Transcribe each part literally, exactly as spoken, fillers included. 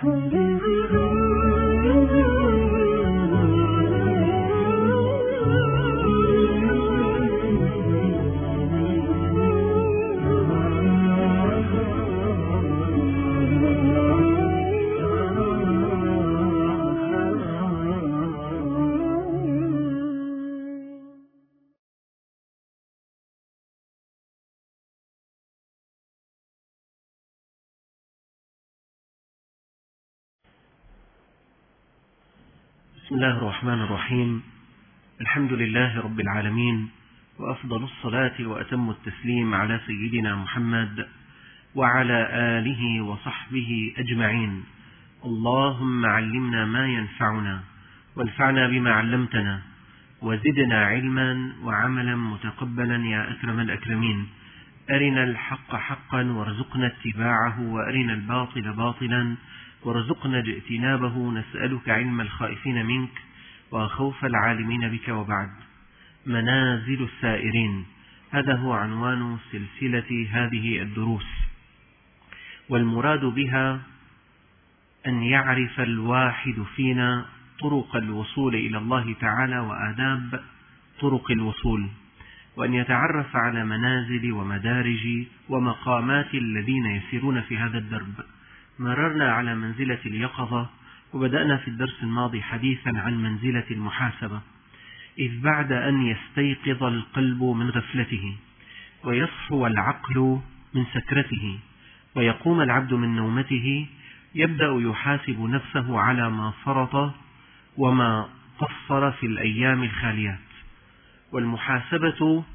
بسم الله الرحمن الرحيم. الحمد لله رب العالمين، وأفضل الصلاة وأتم التسليم على سيدنا محمد وعلى آله وصحبه أجمعين. اللهم علمنا ما ينفعنا وانفعنا بما علمتنا وزدنا علما وعملا متقبلا يا أكرم الأكرمين. أرنا الحق حقا وارزقنا اتباعه، وأرنا الباطل باطلا وارزقنا اجتنابه. نسألك علم الخائفين منك وخوف العالمين بك. وبعد، منازل السائرين، هذا هو عنوان سلسلة هذه الدروس، والمراد بها أن يعرف الواحد فينا طرق الوصول إلى الله تعالى وآداب طرق الوصول، وأن يتعرف على منازل ومدارج ومقامات الذين يسيرون في هذا الدرب. مررنا على منزلة اليقظة، وبدأنا في الدرس الماضي حديثا عن منزلة المحاسبة، إذ بعد أن يستيقظ القلب من غفلته ويصحو العقل من سكرته ويقوم العبد من نومته، يبدأ يحاسب نفسه على ما فرط وما قصر في الأيام الخاليات. والمحاسبة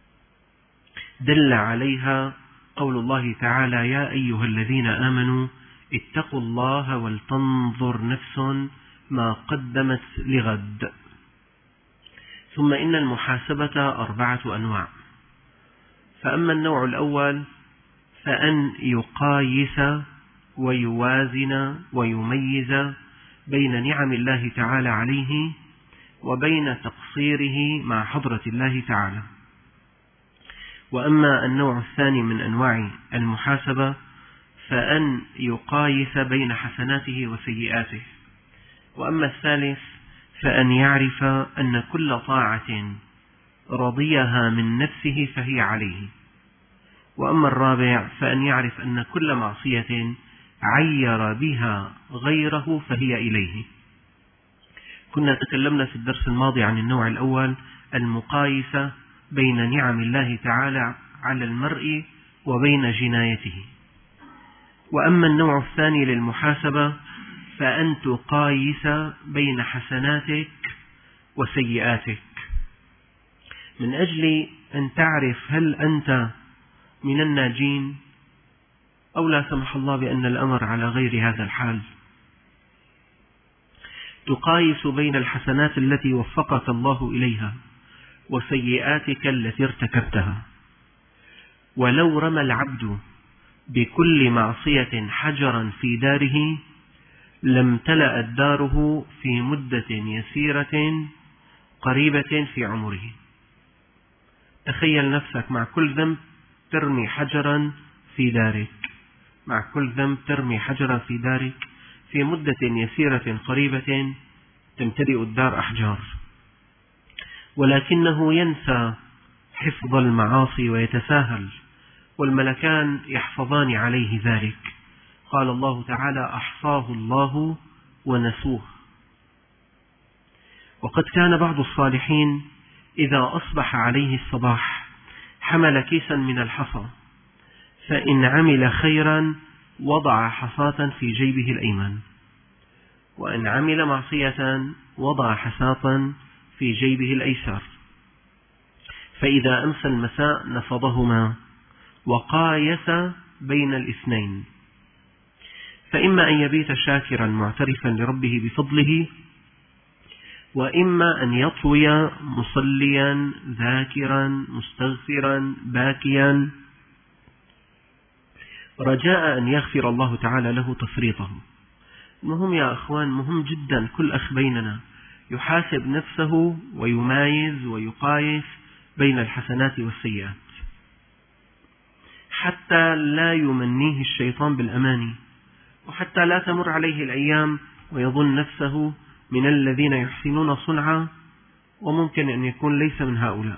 دل عليها قول الله تعالى: يا أيها الذين آمنوا اتقوا الله ولتنظر نفس ما قدمت لغد. ثم إن المحاسبة أربعة أنواع. فأما النوع الأول فأن يقايس ويوازن ويميز بين نعم الله تعالى عليه وبين تقصيره مع حضرة الله تعالى. وأما النوع الثاني من أنواع المحاسبة فأن يقايس بين حسناته وسيئاته. وأما الثالث فأن يعرف أن كل طاعة رضيها من نفسه فهي عليه. وأما الرابع فأن يعرف أن كل معصية عير بها غيره فهي إليه. كنا تكلمنا في الدرس الماضي عن النوع الأول، المقايسة بين نعم الله تعالى على المرء وبين جنايته. وأما النوع الثاني للمحاسبة فأن تقايس بين حسناتك وسيئاتك، من أجل أن تعرف هل أنت من الناجين أو لا سمح الله بأن الأمر على غير هذا الحال. تقايس بين الحسنات التي وفقك الله إليها وسيئاتك التي ارتكبتها. ولو رمى العبد بكل معصية حجرا في داره لامتلأت داره في مدة يسيرة قريبة في عمره. تخيل نفسك مع كل ذنب ترمي حجرا في دارك، مع كل ذنب ترمي حجرا في دارك في مدة يسيرة قريبة تمتلئ الدار أحجار. ولكنه ينسى حفظ المعاصي ويتساهل، والملكان يحفظان عليه ذلك. قال الله تعالى: أحصاه الله ونسوه. وقد كان بعض الصالحين إذا أصبح عليه الصباح حمل كيسا من الحصى، فإن عمل خيرا وضع حصاة في جيبه الأيمن، وإن عمل معصية وضع حصاة في جيبه الأيسر، فإذا أمسى المساء نفضهما وقايس بين الاثنين، فإما أن يبيت شاكرا معترفا لربه بفضله، وإما أن يطوي مصليا ذاكرا مستغفرا باكيا رجاء أن يغفر الله تعالى له تفريطه. مهم يا أخوان، مهم جدا كل أخ بيننا يحاسب نفسه ويمايز ويقايس بين الحسنات والسيئات، حتى لا يمنيه الشيطان بالأماني وحتى لا تمر عليه الأيام ويظن نفسه من الذين يحسنون صنعا، وممكن أن يكون ليس من هؤلاء.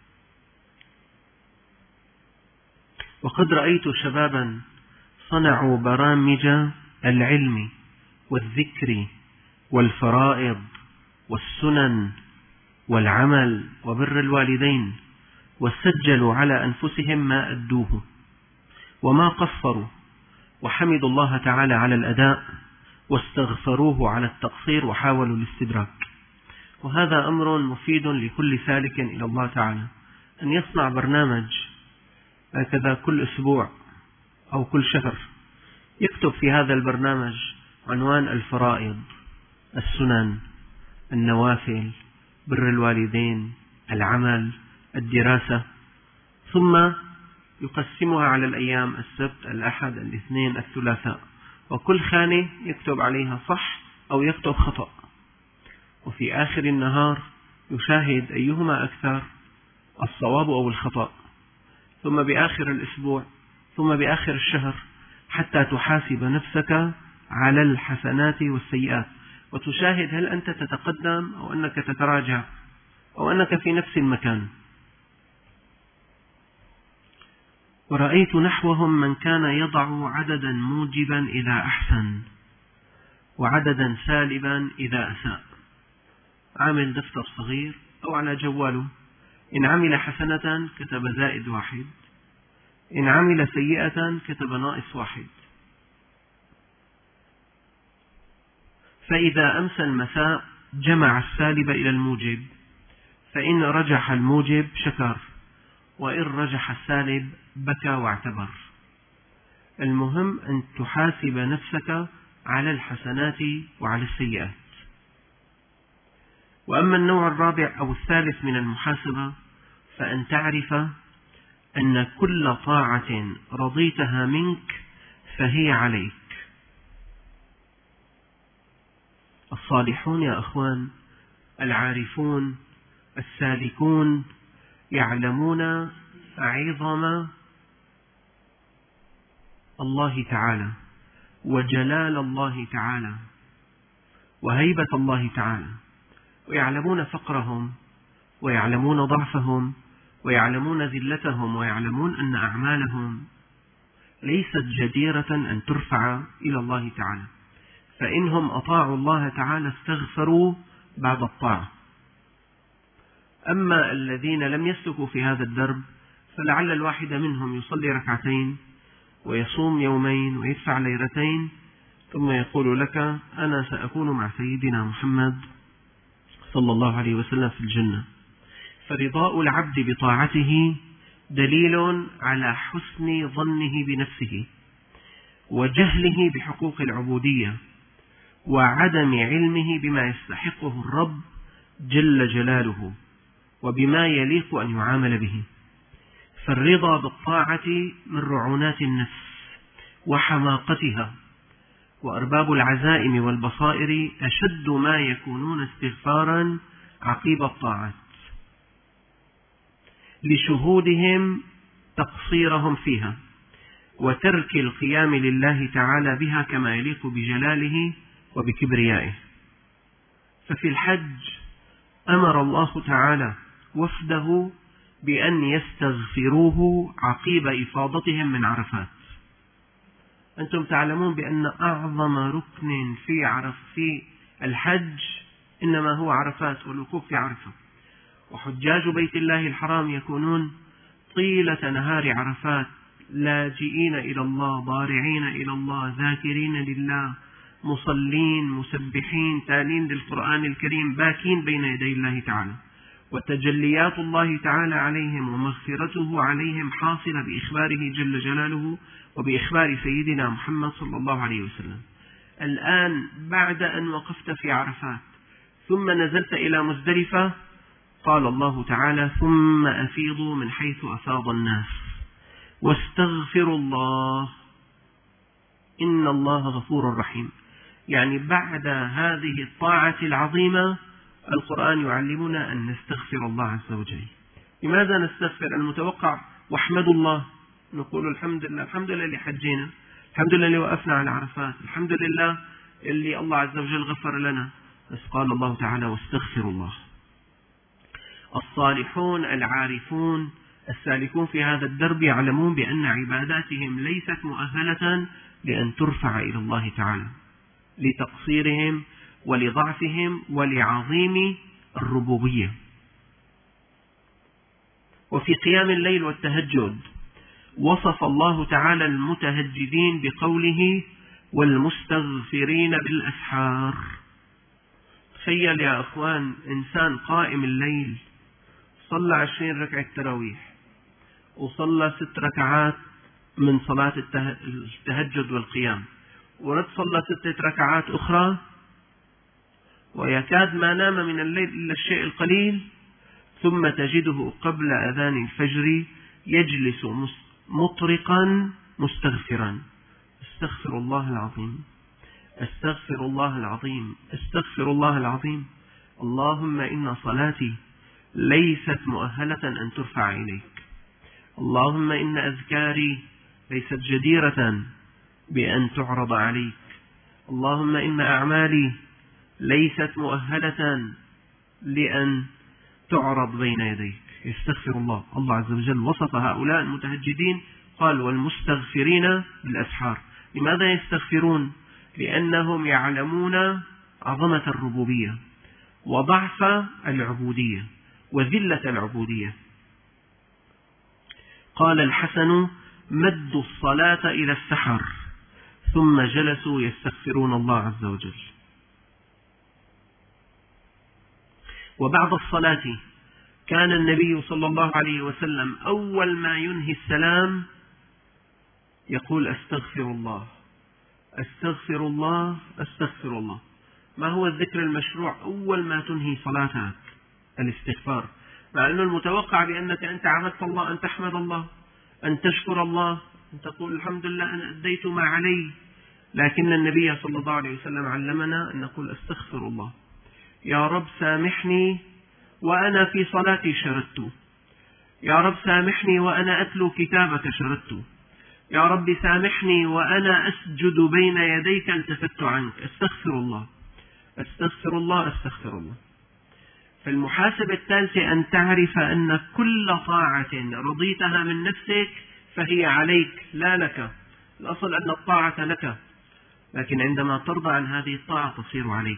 وقد رأيت شبابا صنعوا برامج العلم والذكر والفرائض والسنن والعمل وبر الوالدين، وسجلوا على أنفسهم ما أدوه وما قصروا، وحمدوا الله تعالى على الأداء واستغفروه على التقصير وحاولوا الاستدراك. وهذا أمر مفيد لكل سالك إلى الله تعالى، أن يصنع برنامج هكذا كل أسبوع أو كل شهر، يكتب في هذا البرنامج عنوان الفرائض، السنن، النوافل، بر الوالدين، العمل، الدراسة، ثم يقسمها على الأيام: السبت، الأحد، الاثنين، الثلاثاء، وكل خانة يكتب عليها صح أو يكتب خطأ، وفي آخر النهار يشاهد أيهما أكثر، الصواب أو الخطأ، ثم بآخر الأسبوع، ثم بآخر الشهر، حتى تحاسب نفسك على الحسنات والسيئات، وتشاهد هل أنت تتقدم أو أنك تتراجع أو أنك في نفس المكان. ورأيت نحوهم من كان يضع عددا موجبا إذا أحسن وعددا سالبا إذا أساء، عامل دفتر صغير أو على جواله، إن عمل حسنة كتب زائد واحد، إن عمل سيئة كتب ناقص واحد. فإذا أمسى المساء جمع السالب إلى الموجب، فإن رجح الموجب شكر، وإن رجح السالب بكى واعتبر. المهم أن تحاسب نفسك على الحسنات وعلى السيئات. وأما النوع الرابع أو الثالث من المحاسبة، فأن تعرف أن كل طاعة رضيتها منك فهي عليك. الصالحون يا أخوان، العارفون السالكون، يعلمون عظم الله تعالى وجلال الله تعالى وهيبة الله تعالى، ويعلمون فقرهم ويعلمون ضعفهم ويعلمون ذلتهم، ويعلمون أن أعمالهم ليست جديرة أن ترفع إلى الله تعالى، فإنهم أطاعوا الله تعالى استغفروا بعد الطاعة. أما الذين لم يسلكوا في هذا الدرب، فلعل الواحد منهم يصلي ركعتين ويصوم يومين ويدفع ليرتين، ثم يقول لك: أنا سأكون مع سيدنا محمد صلى الله عليه وسلم في الجنة. فرضاء العبد بطاعته دليل على حسن ظنه بنفسه وجهله بحقوق العبودية وعدم علمه بما يستحقه الرب جل جلاله وبما يليق أن يعامل به. فالرضا بالطاعة من رعونات النفس وحماقتها، وأرباب العزائم والبصائر أشد ما يكونون استغفارا عقيب الطاعات، لشهودهم تقصيرهم فيها وترك القيام لله تعالى بها كما يليق بجلاله وبكبريائه. ففي الحج أمر الله تعالى وفده بأن يستغفروه عقيب إفاضتهم من عرفات. أنتم تعلمون بأن أعظم ركن في عرف في الحج إنما هو عرفات والوقوف في عرفة، وحجاج بيت الله الحرام يكونون طيلة نهار عرفات لاجئين إلى الله، ضارعين إلى الله، ذاكرين لله، مصلين، مسبحين، تالين للقرآن الكريم، باكين بين يدي الله تعالى، وتجليات الله تعالى عليهم ومغفرته عليهم حاصلة بإخباره جل جلاله وبإخبار سيدنا محمد صلى الله عليه وسلم. الآن بعد أن وقفت في عرفات ثم نزلت إلى مزدلفة، قال الله تعالى: ثم أفيضوا من حيث أفاض الناس واستغفروا الله إن الله غفور رحيم. يعني بعد هذه الطاعة العظيمة القرآن يعلمنا أن نستغفر الله عز وجل. لماذا نستغفر؟ المتوقع واحمدوا الله، نقول الحمد لله الحمد لله اللي حجينا، الحمد لله اللي وقفنا على عرفات، الحمد لله اللي الله عز وجل غفر لنا. بس قال الله تعالى واستغفروا الله. الصالحون العارفون السالكون في هذا الدرب يعلمون بأن عباداتهم ليست مؤهلة لأن ترفع إلى الله تعالى لتقصيرهم ولضعفهم ولعظيم الربوبية. وفي قيام الليل والتهجد وصف الله تعالى المتهجدين بقوله والمستغفرين بالأسحار. تخيل يا أخوان إنسان قائم الليل صلى عشرين ركعة تراويح وصلى ست ركعات من صلاة التهجد والقيام، ورد صلى ستة ركعات أخرى، ويكاد ما نام من الليل إلا الشيء القليل، ثم تجده قبل أذان الفجر يجلس مطرقا مستغفرا. استغفر الله العظيم، استغفر الله العظيم، استغفر الله العظيم. اللهم إن صلاتي ليست مؤهلة أن ترفع إليك. اللهم إن أذكاري ليست جديرة بأن تعرض عليك. اللهم إن أعمالي ليست مؤهلة لأن تعرض بين يديك. يستغفر الله. الله عز وجل وصف هؤلاء المتهجدين قال والمستغفرين بالأسحار. لماذا يستغفرون؟ لأنهم يعلمون عظمة الربوبية وضعف العبودية وذلة العبودية. قال الحسن مدوا الصلاة إلى السحر ثم جلسوا يستغفرون الله عز وجل. وبعد الصلاة كان النبي صلى الله عليه وسلم أول ما ينهي السلام يقول أستغفر الله أستغفر الله أستغفر الله. ما هو الذكر المشروع أول ما تنهي صلاتك؟ الاستغفار. مع أنه المتوقع بأنك أنت عبدت الله أن تحمد الله، أن تشكر الله، أن تقول الحمد لله أنا أديت ما علي، لكن النبي صلى الله عليه وسلم علمنا أن نقول أستغفر الله. يا رب سامحني وأنا في صلاتي شردت، يا رب سامحني وأنا أتلو كتابك شردت، يا رب سامحني وأنا أسجد بين يديك التفت عنك. أستغفر الله أستغفر الله أستغفر الله. فالمحاسبة الثالثة أن تعرف أن كل طاعة رضيتها من نفسك فهي عليك لا لك. الأصل أن الطاعة لك، لكن عندما ترضى عن هذه الطاعة تصير عليك.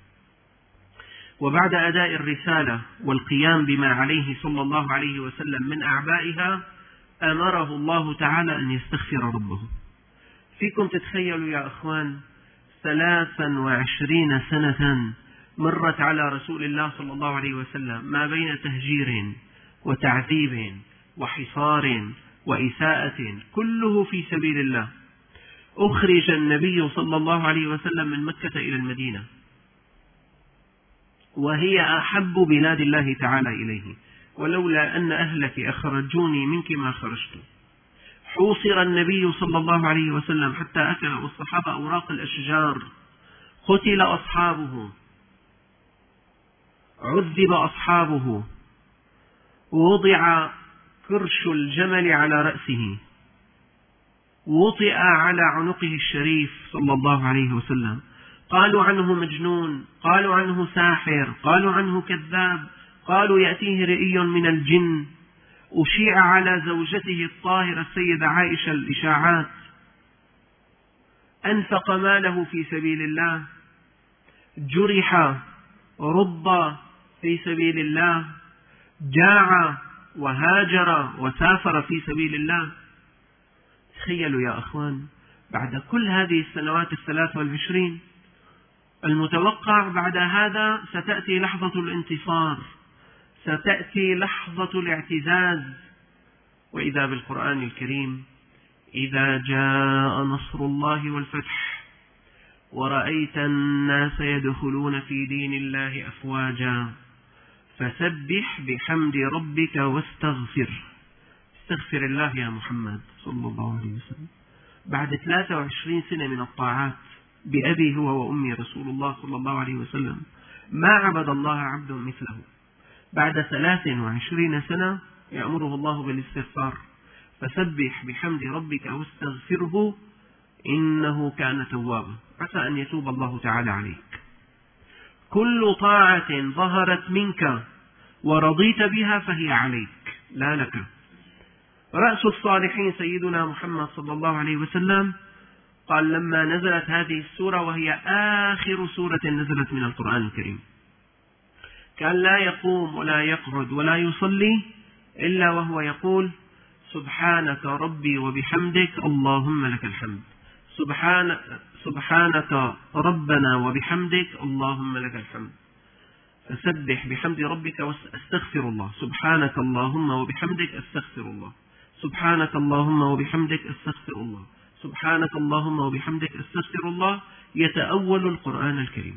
وبعد أداء الرسالة والقيام بما عليه صلى الله عليه وسلم من أعبائها أمره الله تعالى أن يستغفر ربه. فيكم تتخيلوا يا أخوان ثلاثا وعشرين سنة مرت على رسول الله صلى الله عليه وسلم ما بين تهجير وتعذيب وحصار وإساءة كله في سبيل الله. أخرج النبي صلى الله عليه وسلم من مكة إلى المدينة وهي أحب بلاد الله تعالى إليه، ولولا أن أهلك أخرجوني منك ما خرجت. حوصر النبي صلى الله عليه وسلم حتى أكل الصحابة أوراق الأشجار، قتل أصحابه، عذب أصحابه، وضع كرش الجمل على رأسه، وطئ على عنقه الشريف صلى الله عليه وسلم. قالوا عنه مجنون، قالوا عنه ساحر، قالوا عنه كذاب، قالوا يأتيه رئي من الجن. أشيع على زوجته الطاهرة السيدة عائشة الإشاعات. أنفق ماله في سبيل الله، جرح، رض في سبيل الله، جاع وهاجر وسافر في سبيل الله. تخيلوا يا أخوان بعد كل هذه السنوات الثلاث والعشرين المتوقع بعد هذا ستأتي لحظة الانتصار، ستأتي لحظة الاعتزاز. وإذا بالقرآن الكريم إذا جاء نصر الله والفتح ورأيت الناس يدخلون في دين الله أفواجا فسبح بحمد ربك واستغفر. استغفر الله يا محمد صلى الله عليه وسلم. بعد ثلاثة وعشرين سنة من الطاعات بأبي هو وأمي رسول الله صلى الله عليه وسلم ما عبد الله عبد مثله. بعد ثلاث وعشرين سنة يأمره الله بالاستغفار، فسبح بحمد ربك واستغفره إنه كان توابا، عسى أن يتوب الله تعالى عليك. كل طاعة ظهرت منك ورضيت بها فهي عليك لا لك. رأس الصالحين سيدنا محمد صلى الله عليه وسلم قال لما نزلت هذه السورة، وهي آخر سورة نزلت من القرآن الكريم، كان لا يقوم ولا يقعد ولا يصلي إلا وهو يقول سبحانك ربي وبحمدك اللهم لك الحمد، سبحان سبحانك ربنا وبحمدك اللهم لك الحمد، فسبح بحمد ربك واستغفر الله، سبحانك اللهم وبحمدك استغفر الله، سبحانك اللهم وبحمدك استغفر الله، سبحانك اللهم وبحمدك استغفر الله. يتأول القرآن الكريم.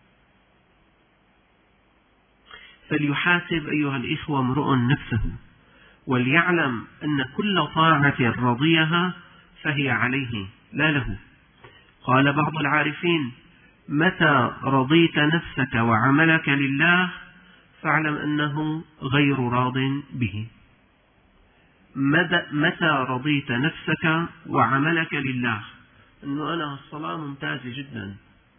فليحاسب أيها الإخوة امرؤ نفسه، وليعلم أن كل طاعة رضيها فهي عليه لا له. قال بعض العارفين متى رضيت نفسك وعملك لله فاعلم أنه غير راض به. متى رضيت نفسك وعملك لله، أنه أنا الصلاة ممتازة جدا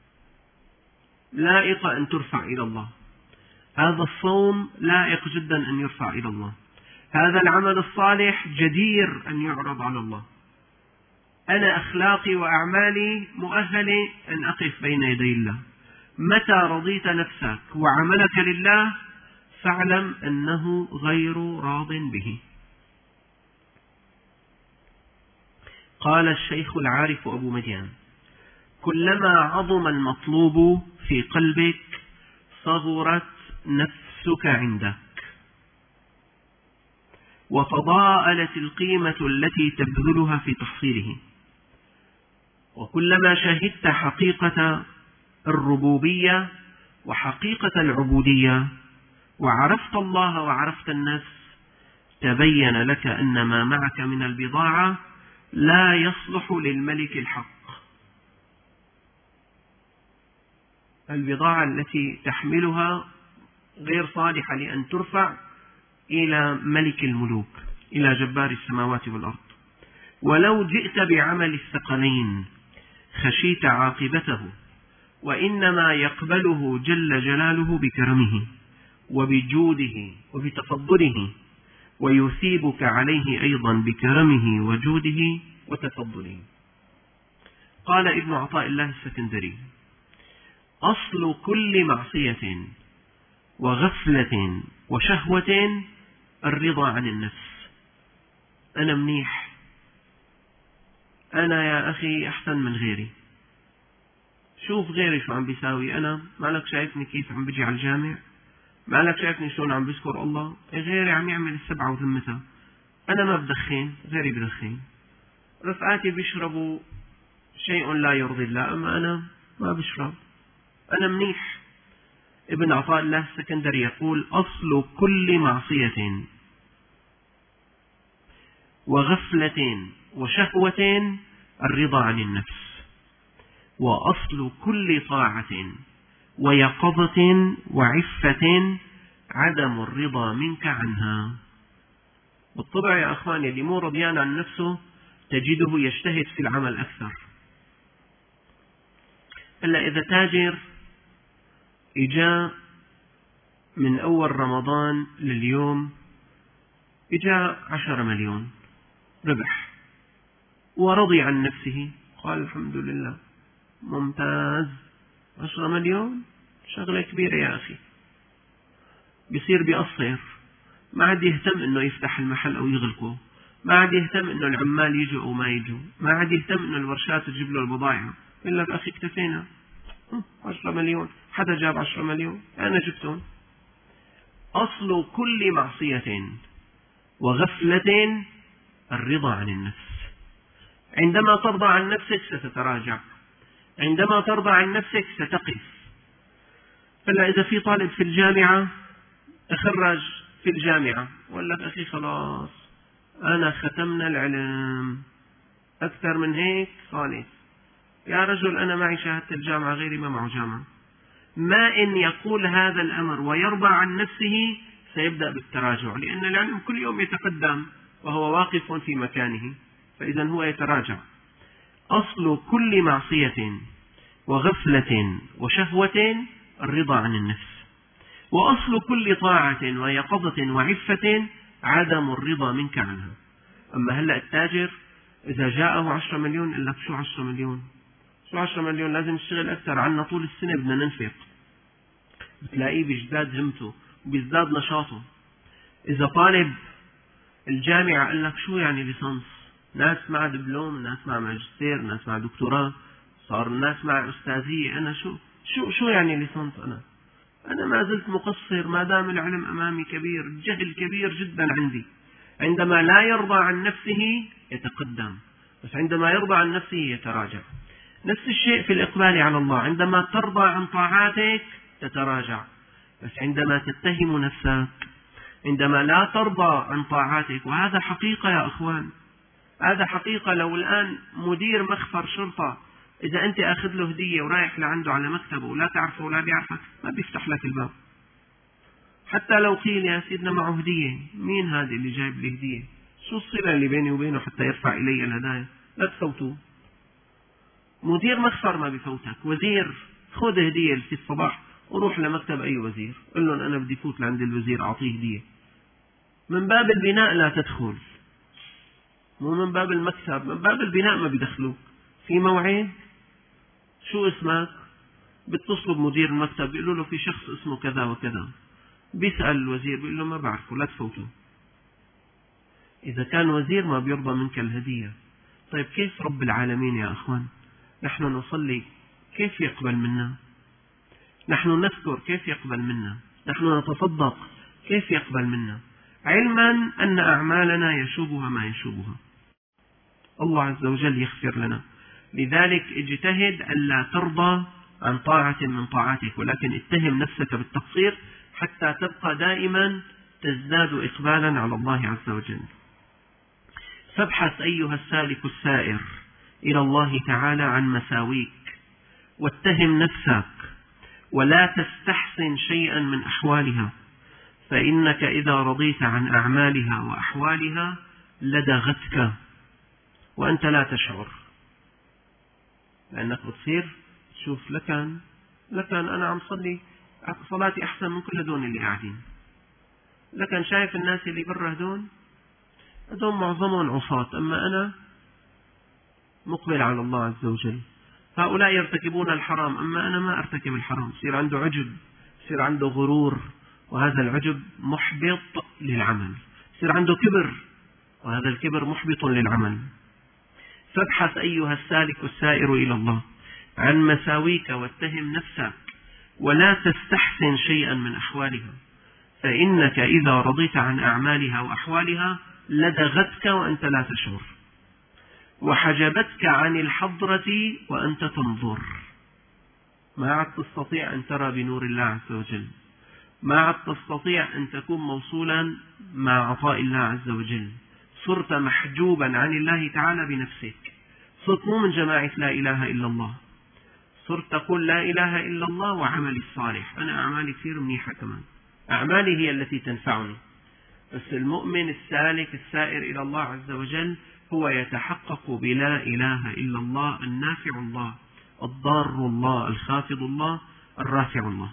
لائقة أن ترفع إلى الله، هذا الصوم لائق جدا أن يرفع إلى الله، هذا العمل الصالح جدير أن يعرض على الله، أنا أخلاقي وأعمالي مؤهلة أن أقف بين يدي الله. متى رضيت نفسك وعملك لله فاعلم أنه غير راض به. قال الشيخ العارف أبو مديان كلما عظم المطلوب في قلبك صغرت نفسك عندك، وتضاءلت القيمة التي تبذلها في تحصيله، وكلما شهدت حقيقة الربوبية وحقيقة العبودية وعرفت الله وعرفت النفس تبين لك أن ما معك من البضاعة لا يصلح للملك الحق. البضاعة التي تحملها غير صالحة لأن ترفع إلى ملك الملوك، إلى جبار السماوات والأرض. ولو جئت بعمل الثقلين خشيت عاقبته، وإنما يقبله جل جلاله بكرمه وبجوده وبتفضله، ويثيبك عليه أيضا بكرمه وجوده وتفضله. قال ابن عطاء الله السكندري أصل كل معصية وغفلة وشهوة الرضا عن النفس. أنا منيح، أنا يا أخي أحسن من غيري، شوف غيري شو عم بيساوي، أنا مالك شايفني كيف عم بجي على الجامع، مالك شايفني شلون عم بذكر الله، غيري عم يعمل السبعة وذمتها، أنا ما بدخن غيري بدخن، رفقاتي بيشربوا شيء لا يرضي الله أما أنا ما بشرب، أنا منيح. ابن عطاء الله السكندري يقول أصل كل معصية وغفلة وشهوة الرضا عن النفس، وأصل كل طاعة ويقظة وعفة عدم الرضا منك عنها. بالطبع يا أخواني اللي مو رضيان عن نفسه تجده يجتهد في العمل أكثر. إلا إذا تاجر إجا من أول رمضان لليوم إجا عشر مليون ربح ورضي عن نفسه، قال الحمد لله ممتاز، عشرة مليون شغلة كبيرة يا أخي، بيصير بيقصر، ما عاد يهتم إنه يفتح المحل أو يغلقه، ما عاد يهتم إنه العمال يجوا أو ما يجوا، ما عاد يهتم إنه الورشات تجيب له البضائع، يقول لك أخي اكتفينا عشرة مليون، حدا جاب عشرة مليون أنا جبتهم. أصل كل معصية وغفلة الرضا عن النفس. عندما ترضى عن نفسك ستتراجع، عندما ترضى عن نفسك ستقف. فلا إذا في طالب في الجامعة تخرج في الجامعة وقال لك أخي خلاص أنا ختمنا العلم، أكثر من هيك خالص، يا رجل أنا معي شهادة الجامعة غيري ما معه جامعة، ما إن يقول هذا الأمر ويرضى عن نفسه سيبدأ بالتراجع، لأن العلم كل يوم يتقدم وهو واقف في مكانه، فإذا هو يتراجع. أصل كل معصية وغفلة وشهوة الرضا عن النفس، وأصل كل طاعة ويقظة وعفة عدم الرضا منك عنها. أما هلأ التاجر إذا جاءه عشرة مليون إلا شو عشرة مليون، شو عشرة مليون، لازم نشتغل أكثر عنا طول السنة، بدنا ننفق. بتلاقيه بيزداد همته وبيزداد نشاطه. إذا طالب الجامعة قال لك شو يعني ليسانس، ناس مع دبلوم، ناس مع ماجستير، ناس مع دكتوراه، صار الناس مع أستاذية. أنا شو شو شو يعني ليسانس؟ أنا أنا ما زلت مقصر ما دام العلم أمامي كبير، الجهل كبير جدا عندي. عندما لا يرضى عن نفسه يتقدم، بس عندما يرضى عن نفسه يتراجع. نفس الشيء في الإقبال على الله، عندما ترضى عن طاعاتك تتراجع، بس عندما تتهم نفسك، عندما لا ترضى عن طاعاتك، وهذا حقيقة يا أخوان، هذا حقيقة. لو الآن مدير مخفر شرطة إذا أنت أخذ له هدية ورايح لعنده على مكتبه ولا تعرفه ولا بيعرفك ما بيفتح لك الباب، حتى لو قيل يا سيدنا معه هدية، مين هذا اللي جايب لي هدية؟ شو الصلة اللي بيني وبينه حتى يرفع إلي الهدايا؟ لا تفوتوه. مدير مخفر ما بفوتك. وزير خذ هدية في الصباح وروح لمكتب أي وزير قل لهم أنا بدي فوت لعند الوزير أعطيه هدية. من باب البناء لا تدخل، مو من باب المكتب، من باب البناء ما بيدخلوك. في موعد شو اسمك؟ بتصلوا بمدير المكتب بيقولوا له في شخص اسمه كذا وكذا، بيسأل الوزير بيقول له ما بعرفه لا تفوتوا. إذا كان وزير ما بيرضى منك الهدية، طيب كيف رب العالمين يا أخوان؟ نحن نصلي كيف يقبل منا؟ نحن نذكر كيف يقبل منا؟ نحن نتصدق كيف يقبل منا؟ علما أن أعمالنا يشوبها ما يشوبها. الله عز وجل يغفر لنا. لذلك اجتهد ألا ترضى عن طاعة من طاعاتك، ولكن اتهم نفسك بالتقصير حتى تبقى دائما تزداد إقبالا على الله عز وجل. فابحث أيها السالك السائر إلى الله تعالى عن مساويك، واتهم نفسك، ولا تستحسن شيئا من أحوالها، فإنك إذا رضيت عن أعمالها وأحوالها لدغتك وأنت لا تشعر، لأنك بتصير تشوف لكن لكن أنا عم صلي صلاتي أحسن من كل هدول اللي قاعدين، لكن شايف الناس اللي برا هدول هدول معظمهم عصاة، أما أنا مقبل على الله عز وجل. هؤلاء يرتكبون الحرام أما أنا ما أرتكب الحرام. يصير عنده عجب، يصير عنده غرور، وهذا العجب محبط للعمل. يصير عنده كبر، وهذا الكبر محبط للعمل. فابحث أيها السالك السائر إلى الله عن مساويك، واتهم نفسك، ولا تستحسن شيئا من أحوالها، فإنك إذا رضيت عن أعمالها وأحوالها لدغتك وأنت لا تشعر، وحجبتك عن الحضرة وأنت تنظر. ما عاد تستطيع أن ترى بنور الله عز وجل، ما عاد تستطيع أن تكون موصولا مع عطاء الله عز وجل. صرت محجوبا عن الله تعالى بنفسك. صرت مو من جماعة لا إله إلا الله، صرت تقول لا إله إلا الله وعملي الصالح. أنا أعمالي كثير منيحة كمان، أعمالي هي التي تنفعني. بس المؤمن السالك السائر إلى الله عز وجل هو يتحقق بلا إله إلا الله، النافع الله، الضار الله، الخافض الله، الرافع الله.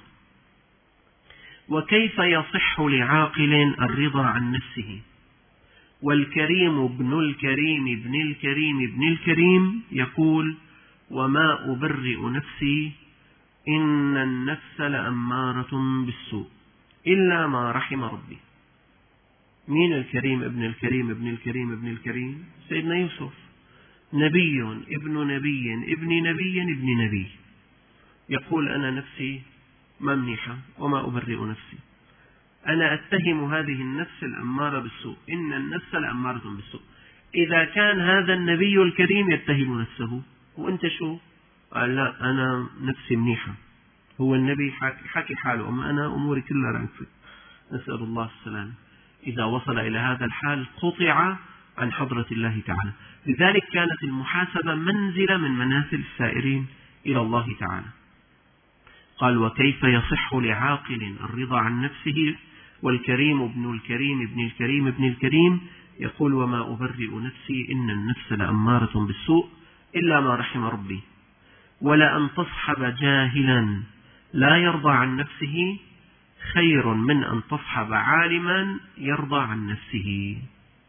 وكيف يصح لعاقل الرضا عن نفسه؟ والكريم ابن الكريم ابن الكريم ابن الكريم يقول: وما أبرئ نفسي إن النفس لأمارة بالسوء إلا ما رحم ربي. مين الكريم ابن الكريم ابن الكريم ابن الكريم؟ سيدنا يوسف، نبي ابن نبي ابن نبي ابن نبي، يقول: أنا نفسي ممنحة وما أبرئ نفسي، أنا أتهم هذه النفس الأمارة بالسوء، إن النفس لأمارة بالسوء. إذا كان هذا النبي الكريم يتهم نفسه، وأنت شو؟ قال: لا أنا نفسي منيحة. هو النبي حكي حاله، أما أنا أموري كلها رانفة. نسأل الله السلام. إذا وصل إلى هذا الحال قطع عن حضرة الله تعالى. لذلك كانت المحاسبة منزلة من منازل السائرين إلى الله تعالى. قال: وكيف يصح لعاقل الرضا عن نفسه؟ والكريم ابن الكريم ابن الكريم ابن الكريم يقول: وما أبرئ نفسي إن النفس لأمارة بالسوء إلا ما رحم ربي، ولأن تصحب جاهلا لا يرضى عن نفسه خير من أن تصحب عالما يرضى عن نفسه.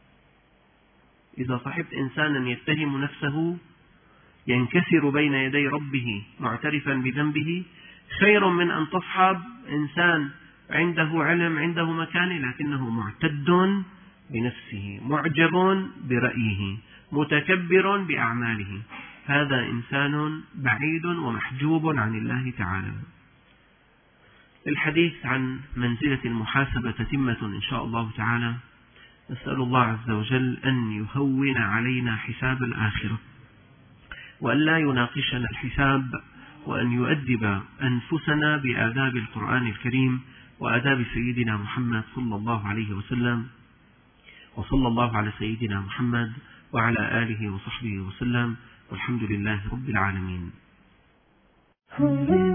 إذا صحبت إنسانا يتهم نفسه ينكسر بين يدي ربه معترفا بذنبه خير من أن تصحب إنسان عنده علم، عنده مكانة، لكنه معتد بنفسه، معجب برأيه، متكبر بأعماله. هذا إنسان بعيد ومحجوب عن الله تعالى. الحديث عن منزلة المحاسبة تتمة إن شاء الله تعالى. نسأل الله عز وجل أن يهون علينا حساب الآخرة، وأن لا يناقشنا الحساب، وأن يؤدب أنفسنا بآداب القرآن الكريم وآداب سيدنا محمد صلى الله عليه وسلم. وصلى الله على سيدنا محمد وعلى آله وصحبه وسلم، والحمد لله رب العالمين.